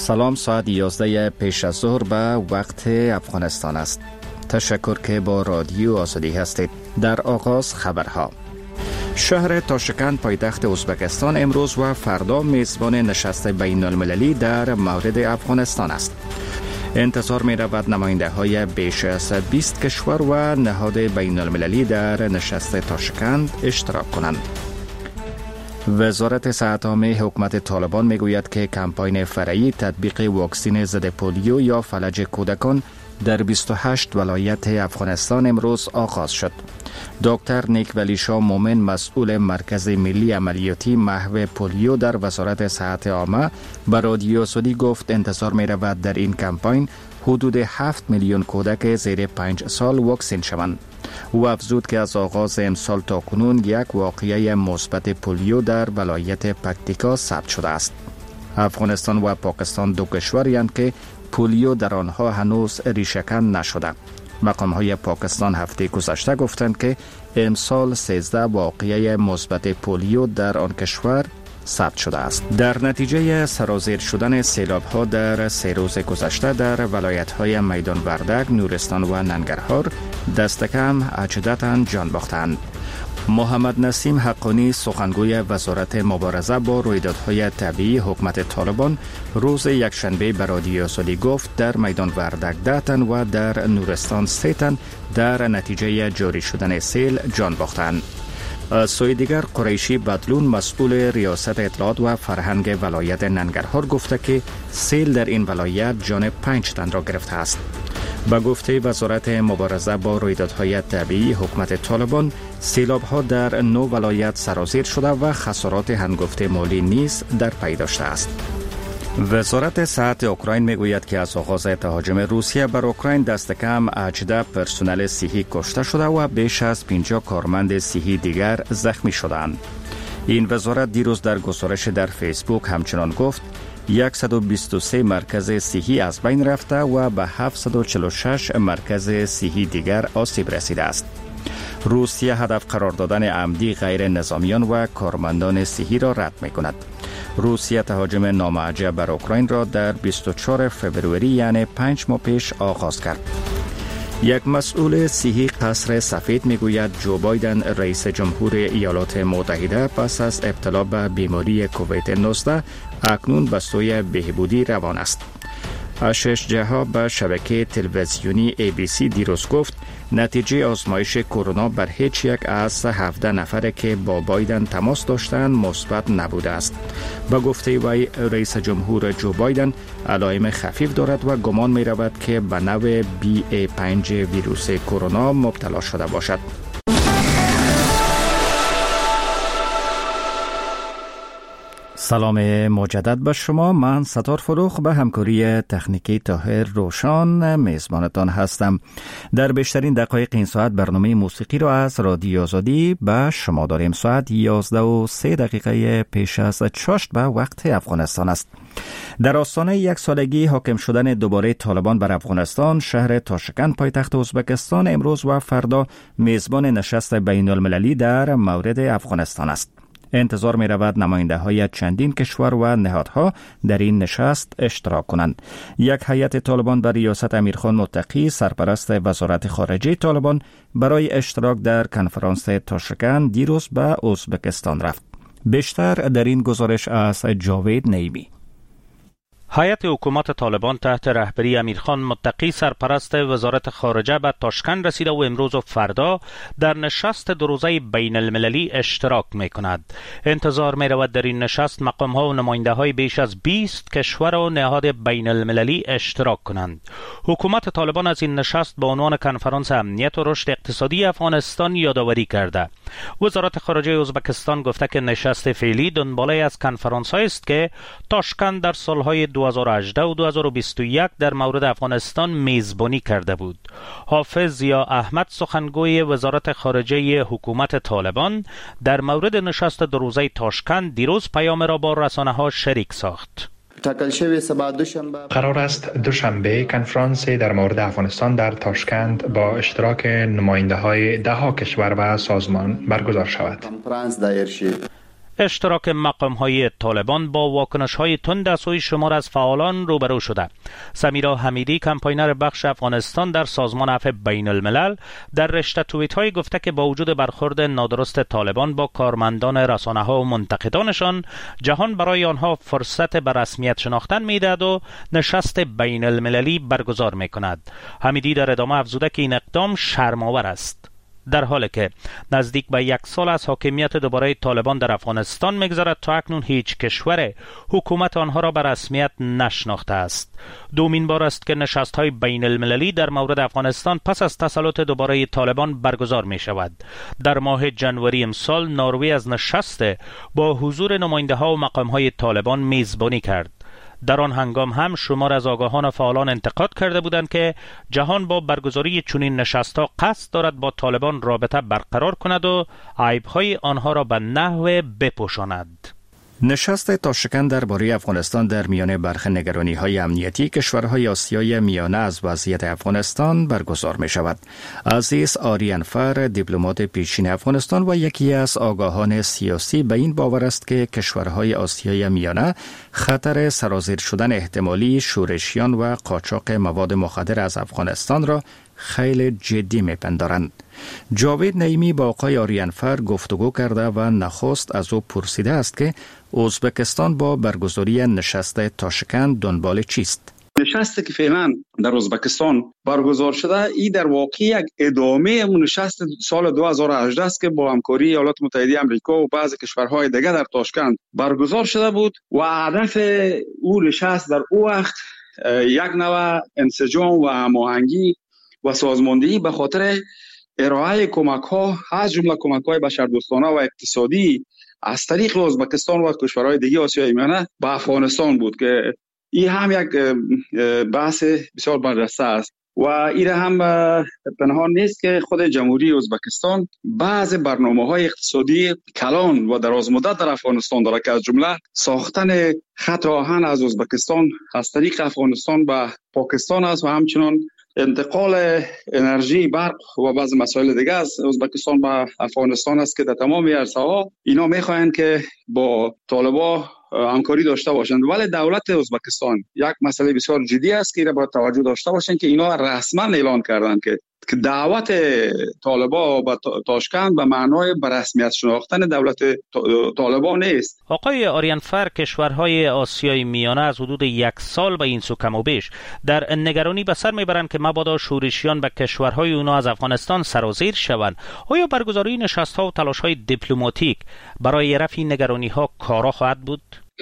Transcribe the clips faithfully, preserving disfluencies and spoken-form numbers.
سلام، ساعت یازده پیش از ظهر به وقت افغانستان است. تشکر که با رادیو آزادی هستید. در آغاز خبرها. شهر تاشکند پایتخت ازبکستان امروز و فردا میزبان نشست بین المللی در مورد افغانستان است. انتظار می رود نماینده های بیش از بیست کشور و نهاد بین المللی در نشست تاشکند اشتراک کنند. وزارت صحت عامه حکومت طالبان می گوید که کمپاین فرعی تطبیق واکسن ضد پولیو یا فلج کودکان در بیست و هشت ولایت افغانستان امروز آغاز شد. دکتر نیک ولیشا مومن، مسئول مرکز ملی عملیاتی محو پولیو در وزارت صحت عامه، به رادیو آزادی گفت انتظار می رود در این کمپاین حدود هفت میلیون کودک زیر پنج سال واکسن شوند. او افزود که از آغاز امسال تا کنون یک واقعه مثبت پولیو در ولایت پکتیکا ثبت شده است. افغانستان و پاکستان دو کشوری هستند که پولیو در آنها هنوز ریشه‌کن نشده. مقام‌های پاکستان هفته گذشته گفتند که امسال سیزده واقعه مثبت پولیو در آن کشور ثبت شده است. در نتیجه سرازیر شدن سیلاب‌ها در سه روز گذشته در ولایت‌های میدان وردک، نورستان و ننگرهار دست کم هجده تن جان باختند. محمد نسیم حقانی، سخنگوی وزارت مبارزه با رویدادهای طبیعی حکومت طالبان، روز یکشنبه به رادیو آزادی گفت در میدان وردک ده تن و در نورستان سه تن در نتیجه جاری شدن سیل جان باختند. از سوی دیگر قریشی بدلون، مسئول ریاست اطلاعات و فرهنگ ولایت ننگرهار گفته که سیل در این ولایت جان پنج تن را گرفته است. با گفته وزارت مبارزه با رویدادهای طبیعی حکومت طالبان، سیلاب‌ها در نو ولایت سرازیر شده و خسارات هنگفت مالی نیز در پی داشته است. وزارت صحت اوکراین میگوید که از آغاز تهاجم روسیه بر اوکراین دست کم هجده پرسنل صحی کشته شده و بیش از پنجاه کارمند صحی دیگر زخمی شدند. این وزارت دیروز در گزارش در فیسبوک همچنان گفت صد و بیست و سه مرکز صحی از بین رفته و به هفتصد و چهل و شش مرکز صحی دیگر آسیب رسیده است. روسیه هدف قرار دادن عمدی غیر نظامیان و کارمندان صحی را رد می کند. روسیه تهاجم نامعجب بر اوکراین را در بیست و چهارم فوریه یعنی پنج ماه پیش آغاز کرد. یک مسئول صحی قصر سفید میگوید جو بایدن رئیس جمهور ایالات متحده پس از ابتلا به بیماری کووید نوزده اکنون به سوی بهبودی روان است. آشش جها به شبکه تلویزیونی ای بی سی دیروز گفت نتیجه آزمایش کرونا بر هیچ یک از هفده نفر که با بایدن تماس داشتند مثبت نبوده است. با گفته وی رئیس جمهور جو بایدن علائم خفیف دارد و گمان می رود که به نوع بی ای پنج ویروس کرونا مبتلا شده باشد. سلام مجدد به شما. من ستار فروخ به همکاری تکنیکی طاهر روشان میزبانتان هستم. در بیشترین دقایق این ساعت برنامه موسیقی را از رادیو آزادی به شما داریم. ساعت یازده و سه دقیقه پیش از چاشت به وقت افغانستان است. در آستانه یک سالگی حاکم شدن دوباره طالبان بر افغانستان، شهر تاشکند پایتخت ازبکستان امروز و فردا میزبان نشست بین المللی در مورد افغانستان است. انتظار می رود نماینده های چندین کشور و نهادها در این نشست اشتراک کنند. یک هیئت طالبان بر ریاست امیرخان متقی، سرپرست وزارت خارجه طالبان، برای اشتراک در کنفرانس تاشکند دیروز به ازبکستان رفت. بیشتر در این گزارش از جاوید نیمی. هیئت حکومت طالبان تحت رهبری امیرخان متقی، سرپرست وزارت خارجه، به تاشکند رسیده و امروز و فردا در نشست دو روزه بین المللی اشتراک می کند. انتظار می رود در این نشست مقام ها و نماینده های بیش از بیست کشور و نهاد بین المللی اشتراک کنند. حکومت طالبان از این نشست به عنوان کنفرانس امنیت و رشد اقتصادی افغانستان یادآوری کرده. وزارت خارجه ازبکستان گفته که نشست فعلی دنباله از کنفرانس هایی است که تاشکند در سالهای دو هزار و هجده و دو هزار و بیست و یک در مورد افغانستان میزبانی کرده بود. حافظ ضیا احمد، سخنگوی وزارت خارجه حکومت طالبان، در مورد نشست دو روزه تاشکند دیروز پیام را با رسانه‌ها شریک ساخت. قرار است دوشنبه کنفرانس در مورد افغانستان در تاشکند با اشتراک نماینده های ده ها کشور و سازمان برگزار شود. اشتراک مقام‌های طالبان با واکنش‌های تند از سوی شمار از فعالان روبرو شده. سمیرا حمیدی، کمپاینر بخش افغانستان در سازمان عفو بین الملل، در رشته توییت‌های گفته که با وجود برخورد نادرست طالبان با کارمندان رسانه‌ها و منتقدانشان، جهان برای آنها فرصت به رسمیت شناختن می‌دهد و نشست بین المللی برگزار می‌کند. حمیدی در ادامه افزوده که این اقدام شرم‌آور است، در حالی که نزدیک به یک سال از حاکمیت دوباره طالبان در افغانستان می‌گذرد تا اکنون هیچ کشور حکومت آنها را به رسمیت نشناخته است. دومین بار است که نشست‌های بین المللی در مورد افغانستان پس از تسلط دوباره طالبان برگزار می شود. در ماه جنوری امسال نروژ از نشست با حضور نماینده‌ها و مقام‌های طالبان میزبانی کرد. در آن هنگام هم شمار از آگاهان و فعالان انتقاد کرده بودند که جهان با برگزاری چنین نشست‌ها قصد دارد با طالبان رابطه برقرار کند و عیب‌های آنها را به نحو بپوشاند. نشست تاشکند درباره افغانستان در میان برخی نگرانی‌های امنیتی کشورهای آسیای میانه از وضعیت افغانستان برگزار می شود. عزیز آریانفر، دیپلمات پیشین افغانستان و یکی از آگاهان سیاسی، به این باور است که کشورهای آسیای میانه خطر سرازیر شدن احتمالی شورشیان و قاچاق مواد مخدر از افغانستان را خیلی جدی می‌پندارند. جاوید نعیمی با آقای آریانفر گفتگو کرده و نخست از او پرسیده است که ازبکستان با برگزاری نشست تاشکند دنبال چیست؟ نشستی که فعلا در ازبکستان برگزار شده، این در واقع یک ادامه نشست سال دو هزار و هجده است که با همکاری ایالات متحده آمریکا و بعضی کشورهای دیگر در تاشکند برگزار شده بود و هدف او نشست در او وقت یک نوع انسجام و هماهنگی و سازماندهی به خاطر ارائه کمک‌ها از جمله کمک‌های بشردوستانه و اقتصادی از طریق ازبکستان و کشورهای دیگه آسیای میانه به افغانستان بود که این هم یک بحث بسیار برجسته است و این هم پنهان نیست که خود جمهوری ازبکستان بعض برنامه‌های اقتصادی کلان و دراز مدت در افغانستان دارد که از جمله ساختن خط آهن از ازبکستان از طریق افغانستان به پاکستان است و همچنین انتقال انرژی، برق و بعض مسائل دیگه از ازبکستان به افغانستان است که در تمام عرصه‌ها اینا می‌خواهند که با طالبان همکاری داشته باشند. ولی دولت ازبکستان یک مسئله بسیار جدی است که را باید توجه داشته باشند که اینا رسما اعلان کردند که که دعوت طالبان به تاشکند به معنای به رسمیت شناختن دولت طالبان نیست. آقای آریانفر، کشورهای آسیای میانه از حدود یک سال به این سو کم و بیش در نگرانی به سر میبرند که مبادا شورشیان به کشورهای اونا از افغانستان سرازیر شوند. آیا برگزاری نشست‌ها و تلاش‌های دیپلماتیک برای رفع این نگرانی‌ها کارا خواهد بود؟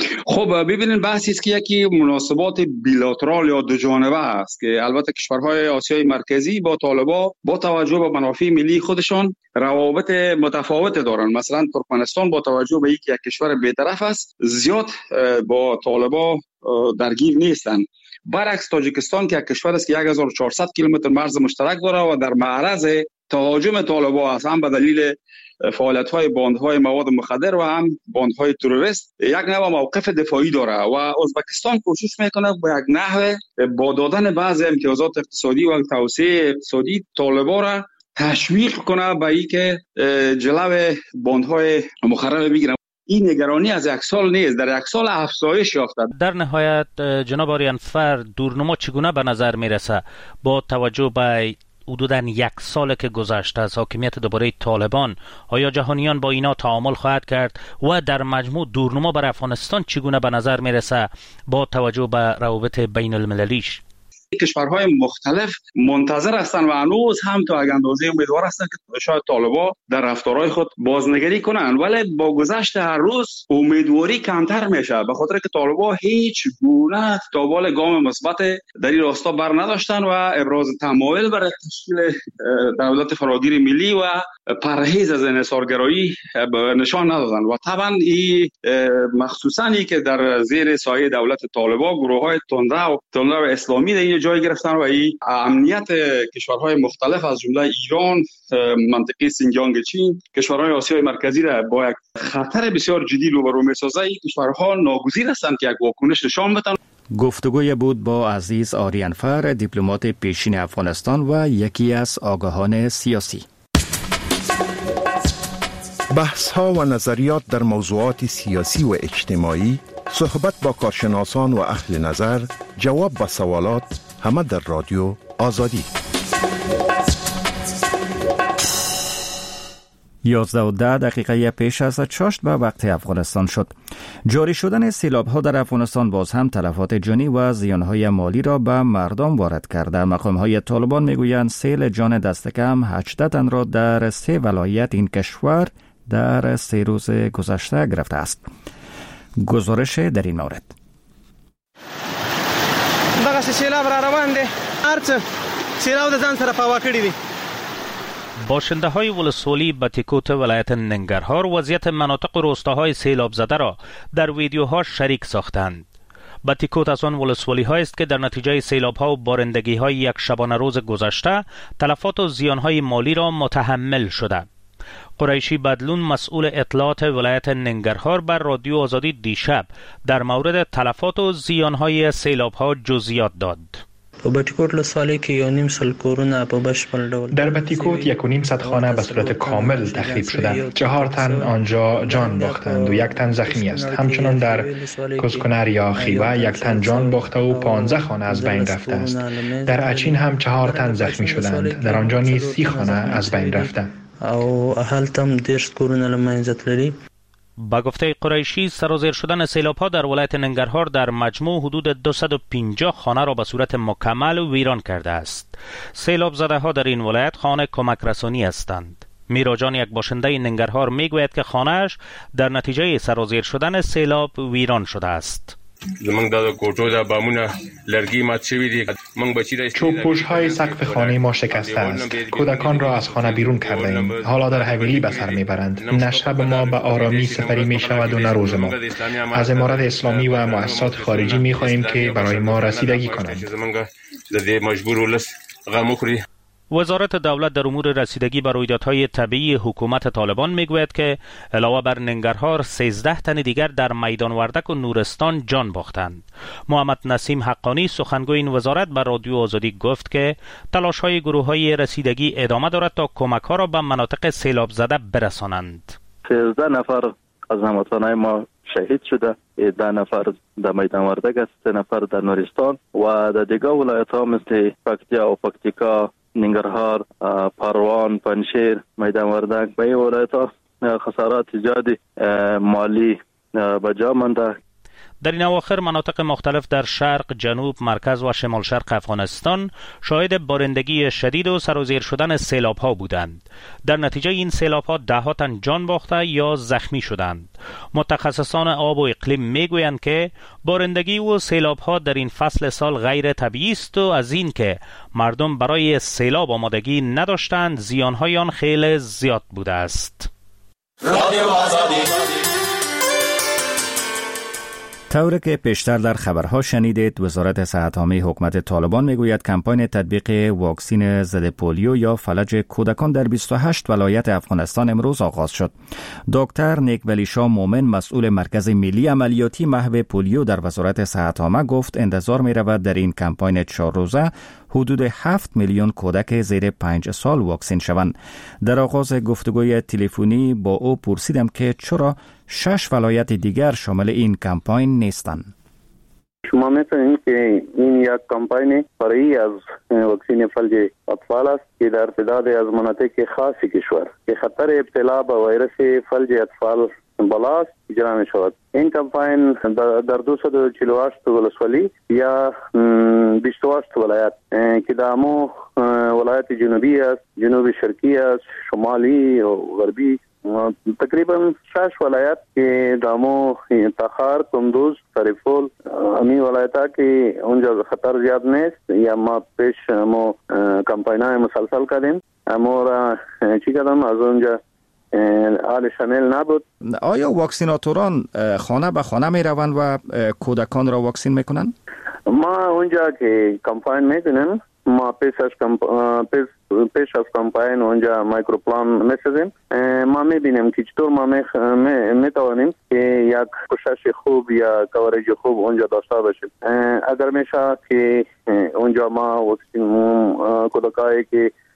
خب ببینید، بحثی است که یکی مناسبات بیلاترال یا دو جانبه است که البته کشورهای آسیای مرکزی با طالبان با توجه به منافع ملی خودشان روابط متفاوت دارند. مثلا ترکمنستان با توجه به اینکه یک کشور بی‌طرف است زیاد با طالبان درگیر نیستند. برعکس تاجیکستان که یک کشور است که هزار و چهارصد کیلومتر مرز مشترک دارد و در معرض تهاجم طالبان است، هم به دلیل فعالیت‌های باندهای مواد مخدر و هم باندهای تروریست، یک نوع موقف دفاعی داره و ازبکستان کوشش میکنه با یک نحو با دادن بعضی امتیازات اقتصادی و توسعه اقتصادی طالبان را تشویق کنه به اینکه جلو باندهای مخدر بگیرن. این نگرانی از یک سال نیست، در یک سال افزایش یافته. در نهایت جناب آریانفر، دورنما چگونه به نظر میرسه با توجه به حدوداً یک سال که گذشته از حاکمیت دوباره طالبان؟ آیا جهانیان با اینا تعامل خواهد کرد و در مجموع دورنما بر افغانستان چگونه به نظر میرسه با توجه به روابط بین المللیش؟ کشورهای مختلف منتظر هستند و هنوز هم تا یک اندازه امیدوار هستند که شاید طالبان در رفتارهای خود بازنگری کنند، ولی با گذشت هر روز امیدواری کمتر میشه به خاطر که طالبان هیچ گونه تابال گام مثبت در این راستا بر نداشتند و ابراز تمایل برای تشکیل دولت فراگیر ملی و پرهیز از انحصارگرایی نشان ندادند. و طبعا این مخصوصا ای که در زیر سایه دولت طالبان گروه‌های تندرو و تندرو اسلامی جای گرفتن و این امنیت کشورهای مختلف از جمله ایران، منطقه سینجیانگ چین، کشورهای آسیای مرکزی را با یک خطر بسیار جدی روبرو می‌سازه. این کشورها ناگزیر هستند که یک واکنش نشان بدن. گفتگوی بود با عزیز آریانفر، دیپلمات پیشین افغانستان و یکی از آگاهان سیاسی. بحث ها و نظریات در موضوعات سیاسی و اجتماعی، صحبت با کارشناسان و اهل نظر، جواب به سوالات، همه در رادیو آزادی. یازده و ده دقیقه پیش از چاشت به وقت افغانستان شد. جاری شدن سیلاب ها در افغانستان باز هم تلفات جانی و زیان های مالی را به مردم وارد کرده. مقام های طالبان میگویند سیل جان دست کم هجده تن را در سه ولایت این کشور در سه روز گذشته گرفته است. گزارش در این مورد. دغه سیلاب را روان دی، هرڅه سیلاب د ځان سره پاوا کړی دی. باشنده های ولسوالی بتیکوت ولایت ننگرهار وضعیت مناطق و روستاهای سیلاب زده را در ویدیوها شریک ساختند. بتیکوت از آن ولسوالی های است که در نتیجه سیلاب ها و بارندگی های یک شبانه روز گذشته تلفات و زیان های مالی را متحمل شده. قریشی بدلون مسئول اطلاعات ولایت ننگرهار بر رادیو آزادی دیشب در مورد تلفات و زیان های سیلاب ها جزئیات داد. در بتیکوت یک و نیم صد خانه به صورت کامل تخریب شدند. چهار تن آنجا جان باختند و یک تن زخمی است. همچنان در کسکنر یا خیوه یک تن جان باخته و پانزده خانه از بین رفته است. در اچین هم چهار تن زخمی شدند. در آنجا نیز سی خانه از بین رفته. او اهالتم دیرش کورونه لمنځت لري. با گفته قریشی سرازیر شدن سیلاب ها در ولایت ننگرهار در مجموع حدود دویست و پنجاه خانه را به صورت مکمل ویران کرده است. سیلاب زده ها در این ولایت خانه کمک رسانی هستند. میراجان یک باشنده ننگرهار میگوید که خانه‌اش در نتیجه سرازیر شدن سیلاب ویران شده است. زمانگ دادا کوچو دا بامونه لرگی مات شوی دی. چوب پوش های سقف خانه ما شکسته است. کودکان را از خانه بیرون کرده ایم. حالا در حویلی به سر میبرند. نه شب ما به آرامی سپری می شود و نه روز ما. از امارت اسلامی و مؤسسات خارجی می خواهیم که برای ما رسیدگی کنند. وزارت دولت در امور رسیدگی به رویدادهای طبیعی حکومت طالبان میگوید که علاوه بر ننگرهار سیزده تن دیگر در میدان وردک و نورستان جان باختند. محمد نسیم حقانی سخنگوی این وزارت بر رادیو آزادی گفت که تلاش‌های گروه‌های رسیدگی ادامه دارد تا کمک‌ها را به مناطق سیلاب زده برسانند. سیزده نفر از هموطنان ما شهید شده، ده نفر در میدان وردک است، سه نفر در نورستان و در دیگر ولایت‌ها مثل پکتیا و پکتیکا، ننگرهار، پروان، پنشیر، میدان وردک به این ولایت‌ها خسارات زیادی مالی به جا مانده. در این اواخر مناطق مختلف در شرق، جنوب، مرکز و شمال شرق افغانستان شاهد بارندگی شدید و سرازیر شدن سیلاب ها بودند. در نتیجه این سیلاب ها ده ها تن جان باخته یا زخمی شدند. متخصصان آب و اقلیم میگویند که بارندگی و سیلاب ها در این فصل سال غیر طبیعی است و از این که مردم برای سیلاب آمادگی نداشتند زیان های آن خیلی زیاد بوده است. طوری که پیشتر در خبرها شنیدید، وزارت صحت عامه حکومت طالبان میگوید کمپاین تطبیق واکسین ضد پولیو یا فلج کودکان در بیست و هشت ولایت افغانستان امروز آغاز شد. دکتر نیکولی شاه مومن مسئول مرکز ملی عملیاتی محو پولیو در وزارت صحت عامه گفت انتظار می رود در این کمپاین چهار روزه حدود هفت میلیون کودک زیر پنج سال واکسین شوند. در آغاز گفتگوی تلفنی با او پرسیدم که چرا شش ولایت دیگر شامل این کمپاین نیستند. شما می‌دانید که این یک کمپاین فرعی از واکسین فلج اطفال است که در تعداد از مناطق خاصی کشور که خطر ابتلا به ویروس فلج اطفال بالاست اجرا می شود. این کمپاین در دویست و چهل و هشت ولسوالی یا بیست و هشت ولایت که دامو ولایت جنوبی است، جنوب شرقی است، شمالی و غربی، تقریبا شش ولایت که دامو تخار، کندوز، سرپل، امی ولایت ها که اونجا خطر زیاد نیست یا ما پیش مو کمپاین های مسلسل کردیم اما را چی کردم از اونجا آل شامل نبود. آیا واکسیناتوران خانه به خانه می روند و کودکان را واکسین میکنند؟ ما اونجا که کمپاین میکنیم ما پیش از پیش پیش از کمپاین اونجا مایکروپلان میسازیم. ما میبینیم که چطور ما میتوانیم که یک کوشش خوب یا کاورج خوب اونجا داشته باشیم. اگر میشه که اونجا ما واکسین کودکایی که